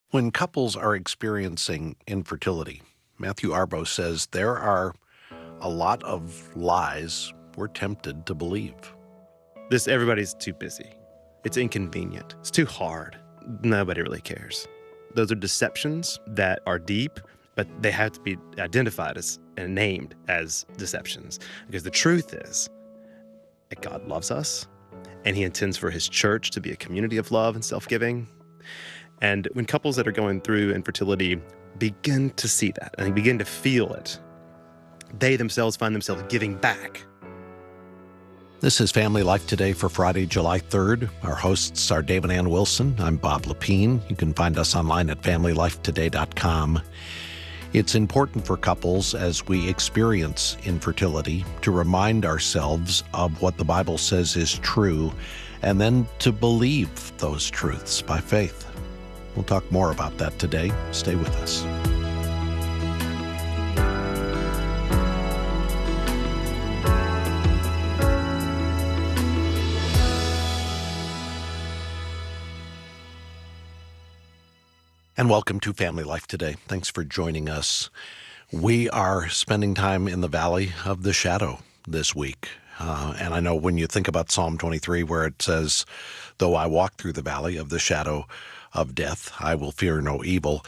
When couples are experiencing infertility, Matthew Arbo says there are a lot of lies we're tempted to believe. Everybody's too busy. It's inconvenient. It's too hard. Nobody really cares. Those are deceptions that are deep, but they have to be identified as and named as deceptions. Because the truth is that God loves us, and he intends for his church to be a community of love and self-giving. And when couples that are going through infertility begin to see that and begin to feel it, they themselves find themselves giving back. This is Family Life Today for Friday, July 3rd. Our hosts are David Ann Wilson. I'm Bob Lepine. You can find us online at familylifetoday.com. It's important for couples as we experience infertility to remind ourselves of what the Bible says is true and then to believe those truths by faith. We'll talk more about that today. Stay with us. And welcome to Family Life Today. Thanks for joining us. We are spending time in the valley of the shadow this week. And I know when you think about Psalm 23, where it says, though I walk through the valley of the shadow of death, I will fear no evil.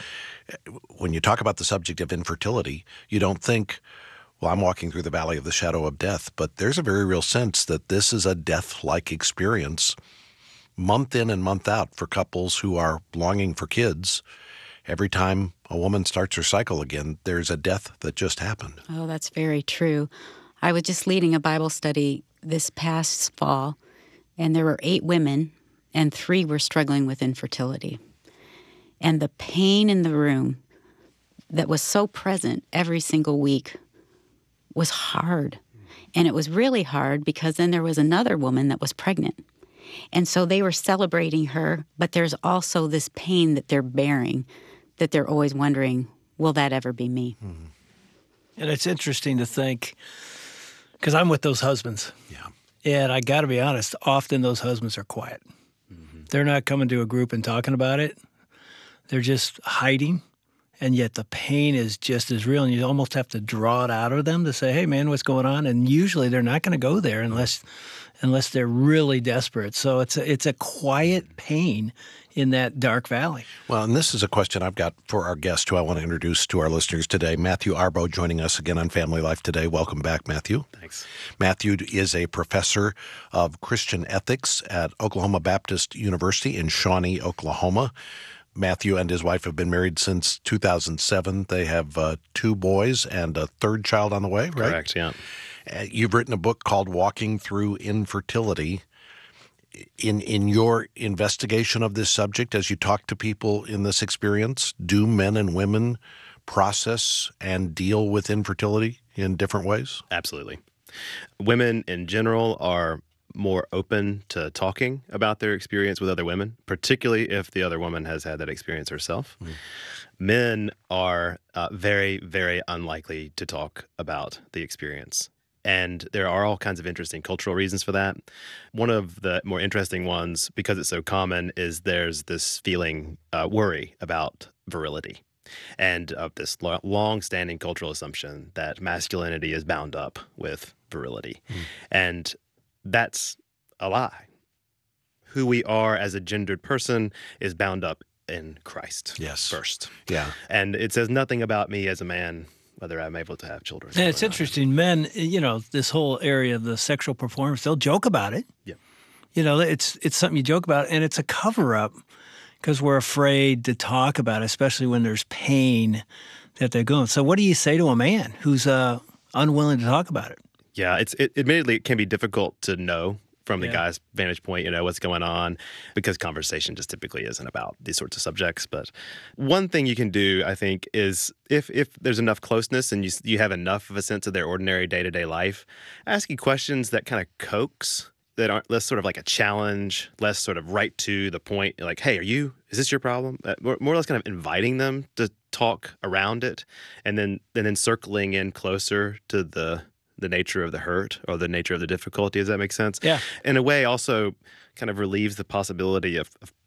When you talk about the subject of infertility, you don't think, well, I'm walking through the valley of the shadow of death. But there's a very real sense that this is a death-like experience month in and month out for couples who are longing for kids. Every time a woman starts her cycle again, there's a death that just happened. Oh, that's very true. I was just leading a Bible study this past fall, and there were 8 women, and 3 were struggling with infertility. And the pain in the room that was so present every single week was hard. And it was really hard because then there was another woman that was pregnant. And so they were celebrating her, but there's also this pain that they're bearing, that they're always wondering, will that ever be me? Mm-hmm. And it's interesting to think, because I'm with those husbands. Yeah. And I got to be honest, often those husbands are quiet. Mm-hmm. They're not coming to a group and talking about it. They're just hiding. And yet the pain is just as real. And you almost have to draw it out of them to say, hey, man, what's going on? And usually they're not going to go there unless they're really desperate. So it's a quiet pain in that dark valley. Well, and this is a question I've got for our guest who I want to introduce to our listeners today. Matthew Arbo joining us again on Family Life Today. Welcome back, Matthew. Thanks. Matthew is a professor of Christian ethics at Oklahoma Baptist University in Shawnee, Oklahoma. Matthew and his wife have been married since 2007. They have 2 boys and a 3rd child on the way, right? Correct, yeah. You've written a book called Walking Through Infertility. In your investigation of this subject, as you talk to people in this experience, do men and women process and deal with infertility in different ways? Absolutely. Women in general are more open to talking about their experience with other women, particularly if the other woman has had that experience herself. Mm. Men are very, very unlikely to talk about the experience. And there are all kinds of interesting cultural reasons for that. One of the more interesting ones, because it's so common, is there's this feeling, worry about virility. And this long-standing cultural assumption that masculinity is bound up with virility. Mm. And that's a lie. Who we are as a gendered person is bound up in Christ first. Yeah. And it says nothing about me as a man, whether I'm able to have children. And it's interesting. Men, this whole area of the sexual performance, they'll joke about it. Yeah. It's something you joke about, and it's a cover-up because we're afraid to talk about it, especially when there's pain that they're going. So what do you say to a man who's unwilling to talk about it? Yeah, admittedly, it can be difficult to know from the guy's vantage point, what's going on, because conversation just typically isn't about these sorts of subjects. But one thing you can do, I think, is if there's enough closeness and you have enough of a sense of their ordinary day-to-day life, asking questions that kind of coax, that aren't less sort of like a challenge, less sort of right to the point, like, hey, is this your problem? More or less kind of inviting them to talk around it, and then circling in closer to the nature of the hurt or the nature of the difficulty. Does that make sense? Yeah. In a way, also kind of relieves the possibility of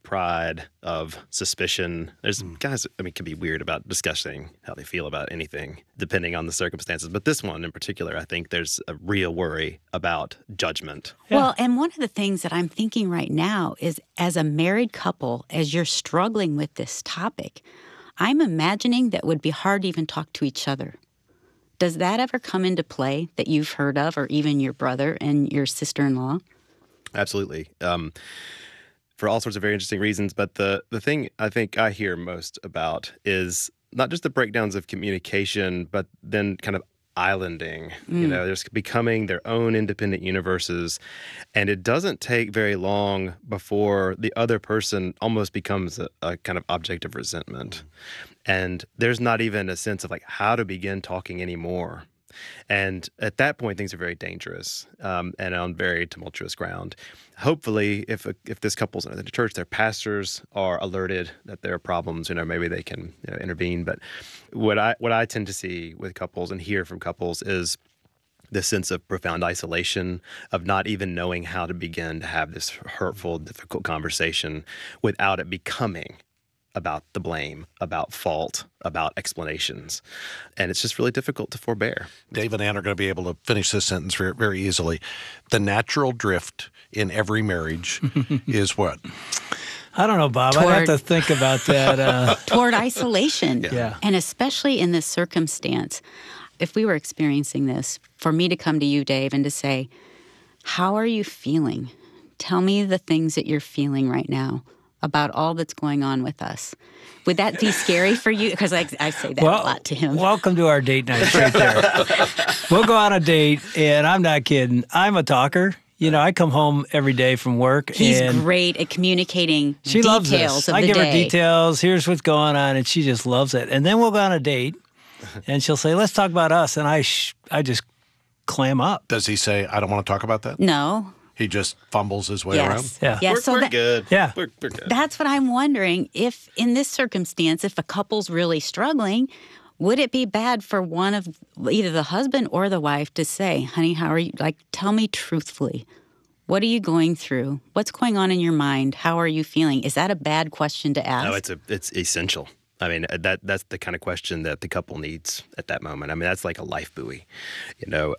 pride, of suspicion. There's guys, I mean, can be weird about discussing how they feel about anything, depending on the circumstances. But this one in particular, I think there's a real worry about judgment. Yeah. Well, and one of the things that I'm thinking right now is, as a married couple, as you're struggling with this topic, I'm imagining that would be hard to even talk to each other. Does that ever come into play that you've heard of, or even your brother and your sister-in-law? Absolutely. For all sorts of very interesting reasons. But the thing I think I hear most about is not just the breakdowns of communication, but then kind of islanding. You know, just becoming their own independent universes. And it doesn't take very long before the other person almost becomes a kind of object of resentment. And there's not even a sense of like how to begin talking anymore. And at that point, things are very dangerous and on very tumultuous ground. Hopefully, if this couple's in the church, their pastors are alerted that there are problems. You know, maybe they can intervene. But what I tend to see with couples and hear from couples is this sense of profound isolation, of not even knowing how to begin to have this hurtful, difficult conversation without it becoming about the blame, about fault, about explanations. And it's just really difficult to forbear. Dave and Ann are going to be able to finish this sentence very, very easily. The natural drift in every marriage is what? I don't know, Bob. I'd have to think about that. Toward isolation. Yeah. And especially in this circumstance, if we were experiencing this, for me to come to you, Dave, and to say, how are you feeling? Tell me the things that you're feeling right now about all that's going on with us. Would that be scary for you? Because I say that a lot to him. Welcome to our date night right there. We'll go on a date, and I'm not kidding. I'm a talker. You know, I come home every day from work. He's and great at communicating she loves details this. of I the give her day. details. Here's what's going on, and she just loves it. And then we'll go on a date, and she'll say, let's talk about us. And I just clam up. Does he say, I don't want to talk about that? No. He just fumbles his way around? Yes. Yeah. Yeah. We're good. Yeah. We're good. That's what I'm wondering. If in this circumstance, if a couple's really struggling, would it be bad for one of either the husband or the wife to say, honey, how are you? Like, tell me truthfully. What are you going through? What's going on in your mind? How are you feeling? Is that a bad question to ask? No, it's essential. I mean, that's the kind of question that the couple needs at that moment. I mean, that's like a life buoy. You know,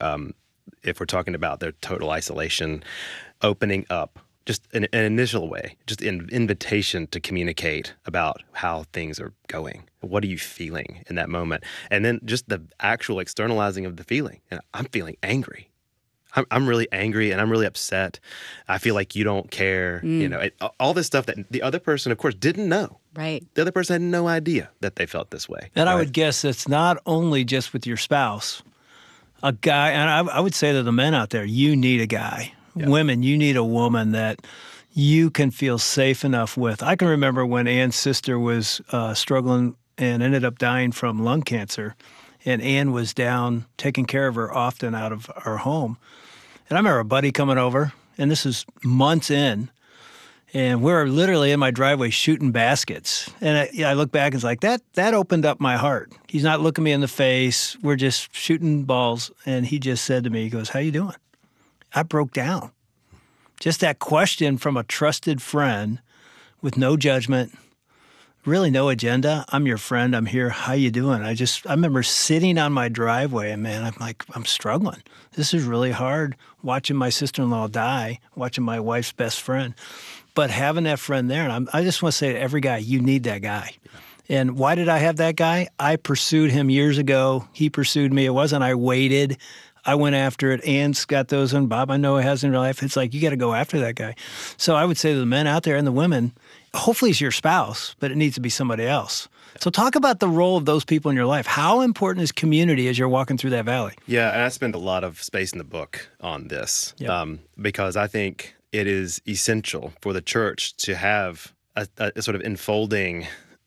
if we're talking about their total isolation, opening up just an initial way, just an invitation to communicate about how things are going. What are you feeling in that moment? And then just the actual externalizing of the feeling. And I'm feeling angry. I'm really angry and I'm really upset. I feel like you don't care. You know, all this stuff that the other person, of course, didn't know. Right. The other person had no idea that they felt this way. And I right? would guess it's not only just with your spouse. A guy, and I would say to the men out there, you need a guy. Yeah. Women, you need a woman that you can feel safe enough with. I can remember when Ann's sister was struggling and ended up dying from lung cancer, and Ann was down taking care of her often out of our home. And I remember a buddy coming over, and this is months in, and we were literally in my driveway shooting baskets. And I look back and it's like, that opened up my heart. He's not looking me in the face. We're just shooting balls. And he just said to me, he goes, how you doing? I broke down. Just that question from a trusted friend with no judgment, really no agenda. I'm your friend. I'm here. How you doing? I remember sitting on my driveway and, man, I'm like, I'm struggling. This is really hard watching my sister-in-law die, watching my wife's best friend. But having that friend there, and I just want to say to every guy, you need that guy. And why did I have that guy? I pursued him years ago. He pursued me. It wasn't I waited. I went after it. Ann's got those, and Bob, I know it has in real life. It's like you got to go after that guy. So I would say to the men out there and the women, hopefully it's your spouse, but it needs to be somebody else. So talk about the role of those people in your life. How important is community as you're walking through that valley? Yeah, and I spend a lot of space in the book on this because I think it is essential for the church to have a sort of enfolding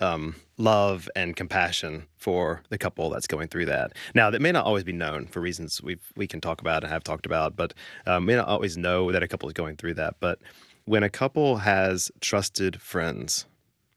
love and compassion for the couple that's going through that. Now, that may not always be known for reasons we can talk about and have talked about, but may not always know that a couple is going through that. But when a couple has trusted friends,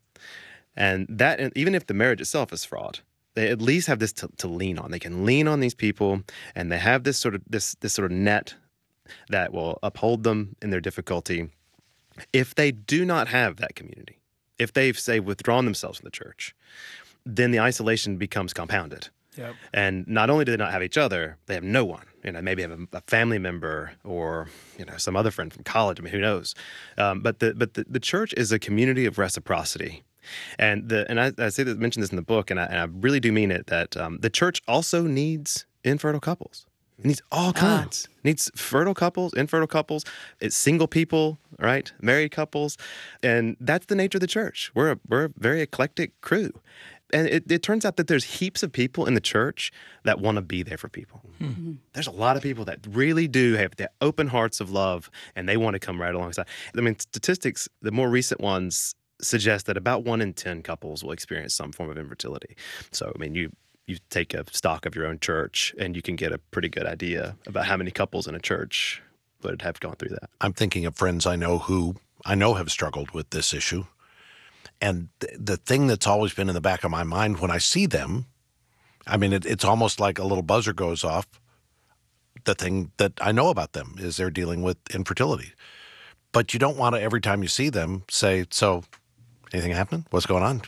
and even if the marriage itself is fraught, they at least have this to lean on. They can lean on these people, and they have this sort of net that will uphold them in their difficulty. If they do not have that community, if they've, say, withdrawn themselves from the church, then the isolation becomes compounded. Yep. And not only do they not have each other, they have no one. Maybe have a family member or some other friend from college. I mean, who knows? But the church is a community of reciprocity. And I say that, mention this in the book, and I really do mean it, that the church also needs infertile couples. It needs all kinds. It needs fertile couples, infertile couples. It's single people, right? Married couples. And that's the nature of the church. We're a very eclectic crew. And it turns out that there's heaps of people in the church that want to be there for people. Mm-hmm. There's a lot of people that really do have the open hearts of love, and they want to come right alongside. I mean, statistics, the more recent ones, suggest that about 1 in 10 couples will experience some form of infertility. So, I mean, you take a stock of your own church, and you can get a pretty good idea about how many couples in a church would have gone through that. I'm thinking of friends I know who have struggled with this issue. And the thing that's always been in the back of my mind when I see them, I mean, it's almost like a little buzzer goes off. The thing that I know about them is they're dealing with infertility. But you don't want to, every time you see them, say, so anything happening? What's going on?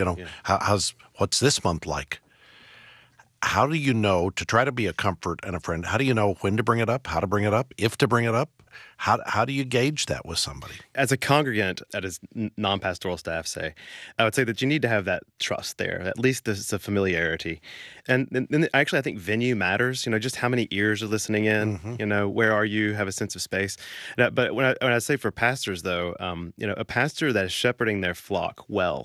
What's this month like? How do you know, to try to be a comfort and a friend, how do you know when to bring it up, how to bring it up, if to bring it up? How do you gauge that with somebody? As a congregant, as non-pastoral staff say, I would say that you need to have that trust there, at least the familiarity. And actually, I think venue matters, just how many ears are listening in, Mm-hmm. Where are you, have a sense of space. But when I say for pastors, though, a pastor that is shepherding their flock well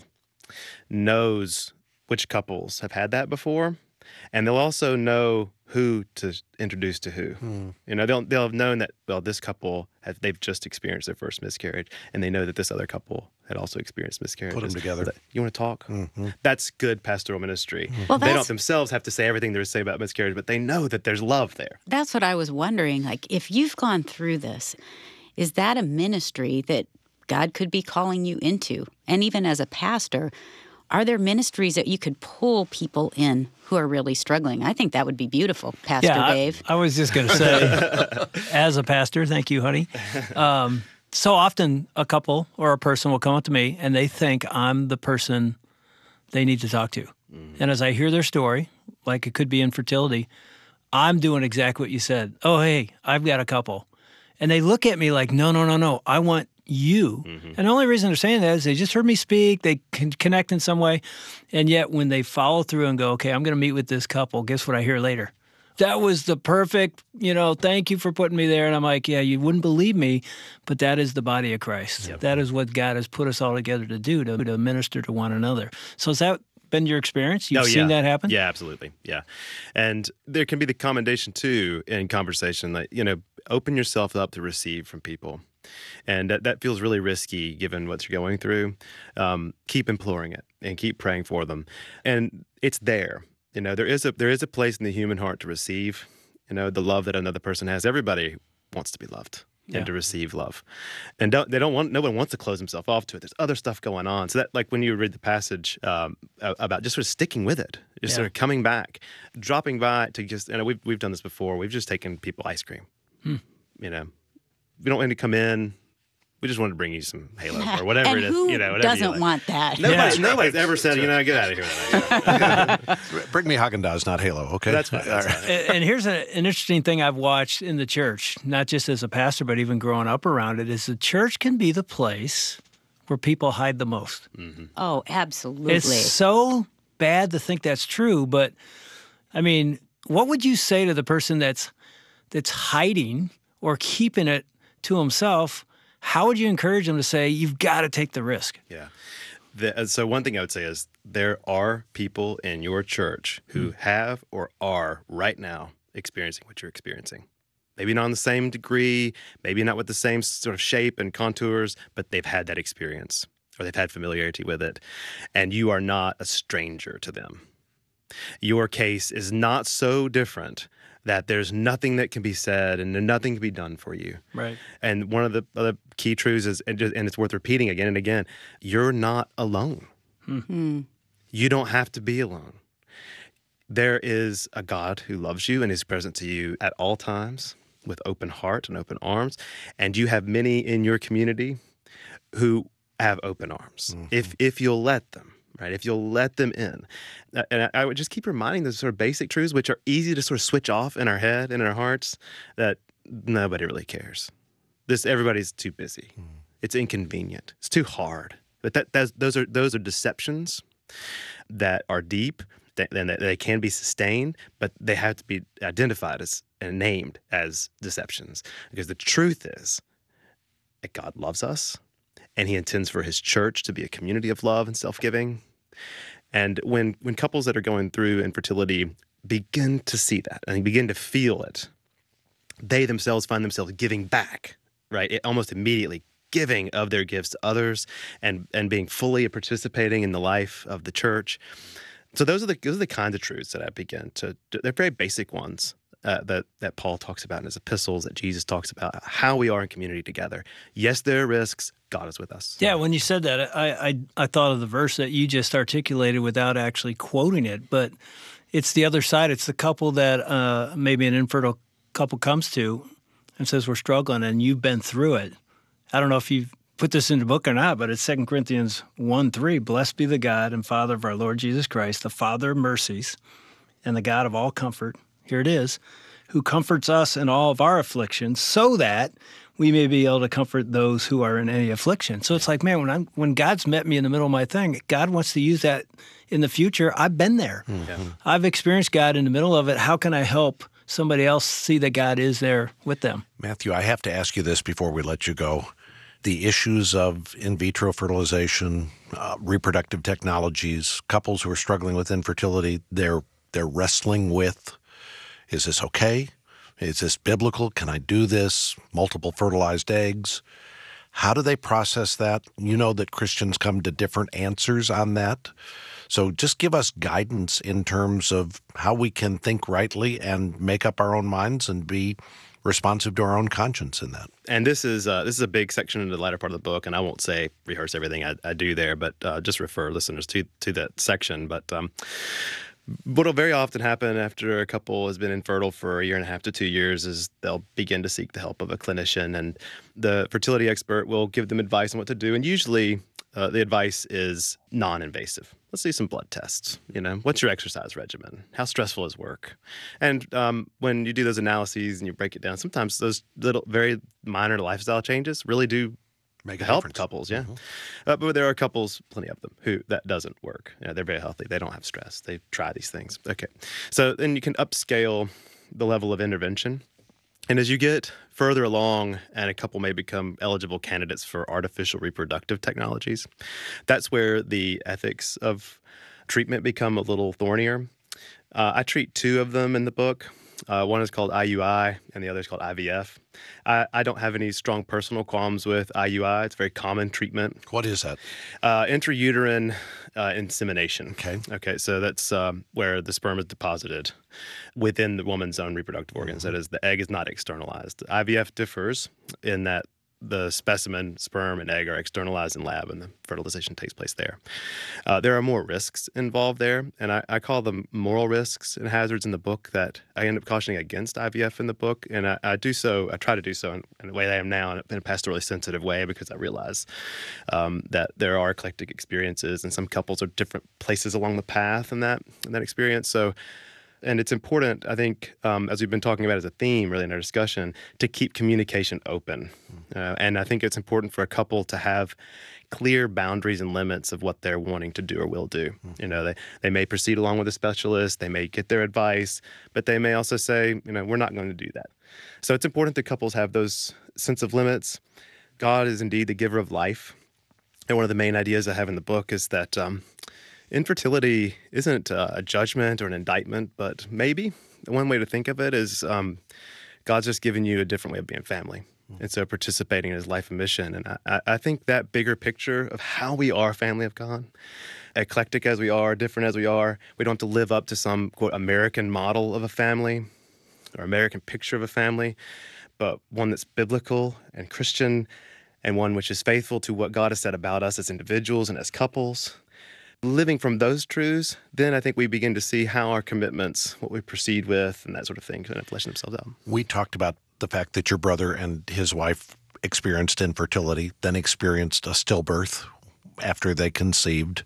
knows which couples have had that before. And they'll also know who to introduce to who. They'll have known that, well, this couple, they've just experienced their first miscarriage, and they know that this other couple had also experienced miscarriages. Put them together. You want to talk? Mm-hmm. That's good pastoral ministry. Well, they don't themselves have to say everything there is to say about miscarriage, but they know that there's love there. That's what I was wondering. Like, if you've gone through this, is that a ministry that God could be calling you into? And even as a pastor, are there ministries that you could pull people in who are really struggling? I think that would be beautiful, Pastor Dave. I was just going to say, as a pastor, thank you, honey. So often a couple or a person will come up to me and they think I'm the person they need to talk to. And as I hear their story, like it could be infertility, I'm doing exactly what you said. Oh, hey, I've got a couple. And they look at me like, no, I want you. And the only reason they're saying that is they just heard me speak, they can connect in some way, and yet when they follow through and go, okay, I'm going to meet with this couple, guess what I hear later? That was the perfect, thank you for putting me there. And I'm like, yeah, you wouldn't believe me, but that is the body of Christ. Yep. That is what God has put us all together to do, to minister to one another. So has that been your experience? You've seen that happen? Yeah, absolutely. Yeah. And there can be the commendation, too, in conversation, that, open yourself up to receive from people. And that feels really risky given what you're going through. Keep imploring it and keep praying for them. And it's there. There is a place in the human heart to receive, the love that another person has. Everybody wants to be loved and to receive love. And no one wants to close himself off to it. There's other stuff going on. So that, like when you read the passage about just sort of sticking with it, just sort of coming back, dropping by to just, we've done this before. We've just taken people ice cream. We don't want to come in. We just wanted to bring you some Halo or whatever and it is. Who whatever doesn't like. want that? Nobody's ever said, get out of here. Bring me Haagen-Dazs, not Halo, okay? That's fine. That's right. And here's an interesting thing I've watched in the church, not just as a pastor, but even growing up around it, is the church can be the place where people hide the most. Mm-hmm. Oh, absolutely. It's so bad to think that's true, but I mean, what would you say to the person that's hiding or keeping it to himself? How would you encourage them to say, you've got to take the risk? Yeah. So one thing I would say is there are people in your church who have or are right now experiencing what you're experiencing. Maybe not on the same degree, maybe not with the same sort of shape and contours, but they've had that experience or they've had familiarity with it. And you are not a stranger to them. Your case is not so different that there's nothing that can be said and nothing can be done for you. Right. And one of the other key truths is, and it's worth repeating again and again, you're not alone. Mm-hmm. You don't have to be alone. There is a God who loves you and is present to you at all times with open heart and open arms. And you have many in your community who have open arms, if you'll let them, right? If you'll let them in. And I would just keep reminding those sort of basic truths, which are easy to sort of switch off in our head and in our hearts, that nobody really cares. Everybody's too busy. It's inconvenient. It's too hard. But those are deceptions that are deep, and that they can be sustained, but they have to be identified as and named as deceptions. Because the truth is that God loves us, and he intends for his church to be a community of love and self-giving. And when couples that are going through infertility begin to see that and begin to feel it, they themselves find themselves giving back, right? Almost immediately giving of their gifts to others and being fully participating in the life of the church. So those are the kinds of truths that I begin to. They're very basic ones that Paul talks about in his epistles, that Jesus talks about, how we are in community together. Yes, there are risks. God is with us. Yeah, when you said that, I thought of the verse that you just articulated without actually quoting it, but it's the other side. It's the couple that maybe an infertile couple comes to and says, we're struggling, and you've been through it. I don't know if you've put this in the book or not, but it's 2 Corinthians 1:3. Blessed be the God and Father of our Lord Jesus Christ, the Father of mercies and the God of all comfort. Here it is, who comforts us in all of our afflictions, so that we may be able to comfort those who are in any affliction. So it's like, man, when God's met me in the middle of my thing, God wants to use that in the future. I've been there. Mm-hmm. I've experienced God in the middle of it. How can I help somebody else see that God is there with them? Matthew, I have to ask you this before we let you go. The issues of in vitro fertilization, reproductive technologies, couples who are struggling with infertility, they're wrestling with, is this okay? Is this biblical? Can I do this? Multiple fertilized eggs. How do they process that? You know that Christians come to different answers on that. So just give us guidance in terms of how we can think rightly and make up our own minds and be responsive to our own conscience in that. And this is a big section in the latter part of the book, and I won't say rehearse everything I do there, but just refer listeners to that section. But what'll very often happen after a couple has been infertile for 1.5 to 2 years is they'll begin to seek the help of a clinician, and the fertility expert will give them advice on what to do. And usually the advice is non-invasive. Let's do some blood tests. What's your exercise regimen? How stressful is work? And when you do those analyses and you break it down, sometimes those little, very minor lifestyle changes really do make a help difference. Couples, yeah. Mm-hmm. But there are couples, plenty of them, who that doesn't work. They're very healthy. They don't have stress. They try these things. Okay. So then you can upscale the level of intervention. And as you get further along and a couple may become eligible candidates for artificial reproductive technologies, that's where the ethics of treatment become a little thornier. I treat 2 of them in the book. One is called IUI and the other is called IVF. I don't have any strong personal qualms with IUI. It's a very common treatment. What is that? Intrauterine insemination. Okay, so that's where the sperm is deposited within the woman's own reproductive organs. That is, the egg is not externalized. IVF differs in that the specimen, sperm, and egg are externalized in lab, and the fertilization takes place there. There are more risks involved there, and I call them moral risks and hazards in the book that I end up cautioning against IVF in the book, and I try to do so in the way I am now, in a pastorally sensitive way, because I realize that there are eclectic experiences, and some couples are different places along the path in that experience. And it's important, I think, as we've been talking about as a theme really in our discussion, to keep communication open. And I think it's important for a couple to have clear boundaries and limits of what they're wanting to do or will do. They may proceed along with a specialist, they may get their advice, but they may also say, we're not going to do that. So it's important that couples have those sense of limits. God is indeed the giver of life. And one of the main ideas I have in the book is that infertility isn't a judgment or an indictment, but maybe one way to think of it is God's just given you a different way of being family. And so participating in his life and mission. And I think that bigger picture of how we are family of God, eclectic as we are, different as we are, we don't have to live up to some, quote, American model of a family or American picture of a family, but one that's biblical and Christian and one which is faithful to what God has said about us as individuals and as couples. Living from those truths, then I think we begin to see how our commitments, what we proceed with, and that sort of thing, kind of fleshing themselves out. We talked about the fact that your brother and his wife experienced infertility, then experienced a stillbirth after they conceived.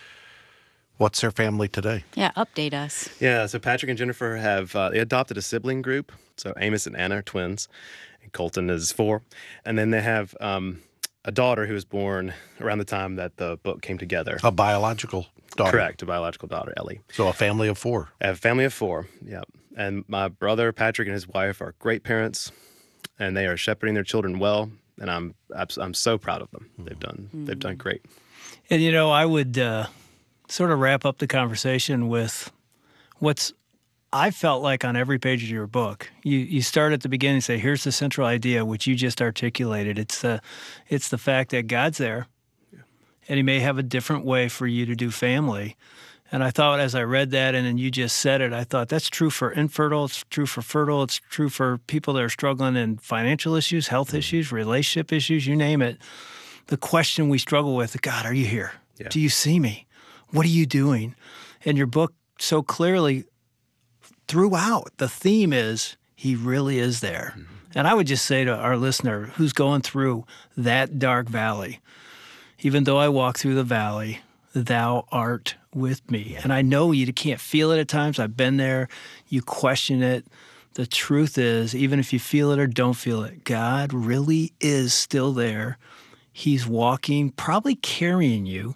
What's their family today? Yeah, update us. Yeah, so Patrick and Jennifer have they adopted a sibling group. So Amos and Anna are twins, and Colton is 4. And then they have a daughter who was born around the time that the book came together. A biological daughter. Correct, a biological daughter, Ellie. So a family of 4. I have a family of 4, yeah. And my brother, Patrick, and his wife are great parents, and they are shepherding their children well, and I'm so proud of them. They've done great. And, I would sort of wrap up the conversation with what's I felt like on every page of your book. You start at the beginning and say, here's the central idea, which you just articulated. It's the fact that God's there, and he may have a different way for you to do family. And I thought as I read that and then you just said it, I thought that's true for infertile, it's true for fertile, it's true for people that are struggling in financial issues, health issues, relationship issues, you name it. The question we struggle with, God, are you here? Yeah. Do you see me? What are you doing? And your book so clearly throughout, the theme is he really is there. Mm-hmm. And I would just say to our listener who's going through that dark valley, even though I walk through the valley, thou art with me. And I know you can't feel it at times. I've been there. You question it. The truth is, even if you feel it or don't feel it, God really is still there. He's walking, probably carrying you.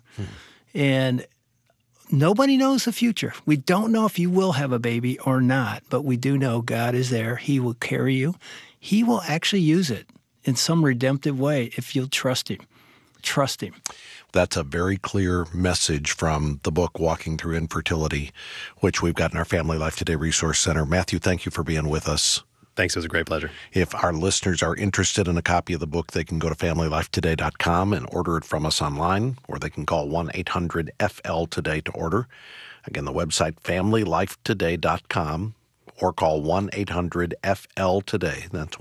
And nobody knows the future. We don't know if you will have a baby or not, but we do know God is there. He will carry you. He will actually use it in some redemptive way if you'll trust him. Trust him. That's a very clear message from the book, Walking Through Infertility, which we've got in our Family Life Today Resource Center. Matthew, thank you for being with us. Thanks. It was a great pleasure. If our listeners are interested in a copy of the book, they can go to FamilyLifeToday.com and order it from us online, or they can call 1-800-FL-TODAY to order. Again, the website, FamilyLifeToday.com, or call 1-800-FL-TODAY. That's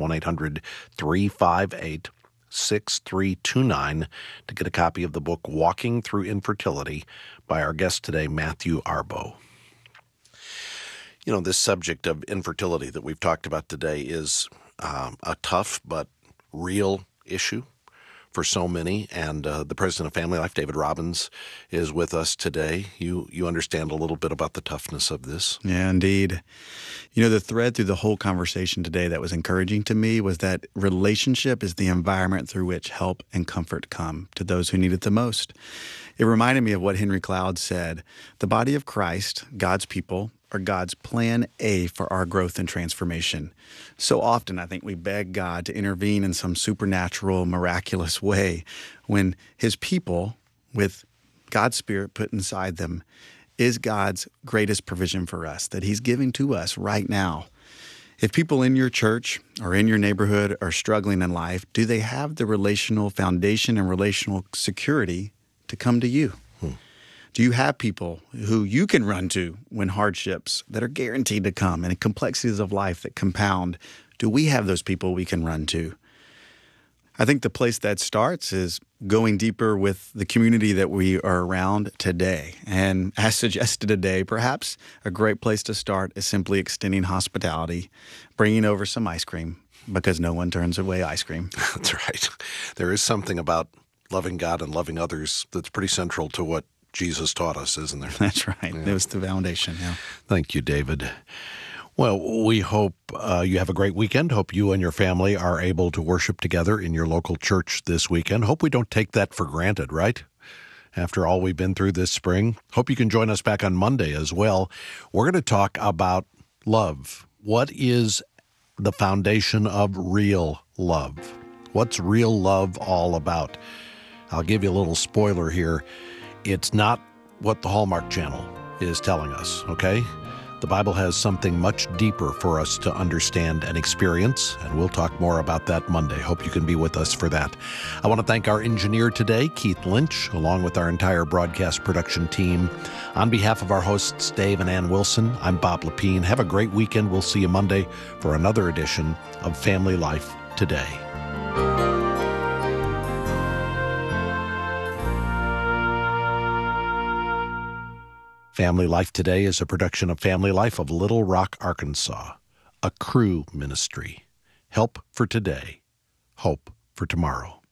1-800-358-6329 to get a copy of the book, Walking Through Infertility, by our guest today, Matthew Arbo. You know, this subject of infertility that we've talked about today is a tough but real issue for so many. And the president of Family Life, David Robbins, is with us today. You understand a little bit about the toughness of this. Yeah, indeed. You know, the thread through the whole conversation today that was encouraging to me was that relationship is the environment through which help and comfort come to those who need it the most. It reminded me of what Henry Cloud said. The body of Christ, God's people, are God's plan A for our growth and transformation. So often, I think we beg God to intervene in some supernatural, miraculous way when his people, with God's Spirit put inside them, is God's greatest provision for us, that he's giving to us right now. If people in your church or in your neighborhood are struggling in life, do they have the relational foundation and relational security to come to you? Do you have people who you can run to when hardships that are guaranteed to come and complexities of life that compound? Do we have those people we can run to? I think the place that starts is going deeper with the community that we are around today. And as suggested today, perhaps a great place to start is simply extending hospitality, bringing over some ice cream, because no one turns away ice cream. That's right. There is something about loving God and loving others that's pretty central to what Jesus taught us, isn't there? That's right. Yeah. It was the foundation, yeah. Thank you, David. Well, we hope you have a great weekend. Hope you and your family are able to worship together in your local church this weekend. Hope we don't take that for granted, right? After all we've been through this spring. Hope you can join us back on Monday as well. We're going to talk about love. What is the foundation of real love? What's real love all about? I'll give you a little spoiler here. It's not what the Hallmark Channel is telling us, okay? The Bible has something much deeper for us to understand and experience, and we'll talk more about that Monday. Hope you can be with us for that. I want to thank our engineer today, Keith Lynch, along with our entire broadcast production team. On behalf of our hosts, Dave and Ann Wilson, I'm Bob Lepine. Have a great weekend. We'll see you Monday for another edition of Family Life Today. Family Life Today is a production of Family Life of Little Rock, Arkansas, a Cru ministry. Help for today, hope for tomorrow.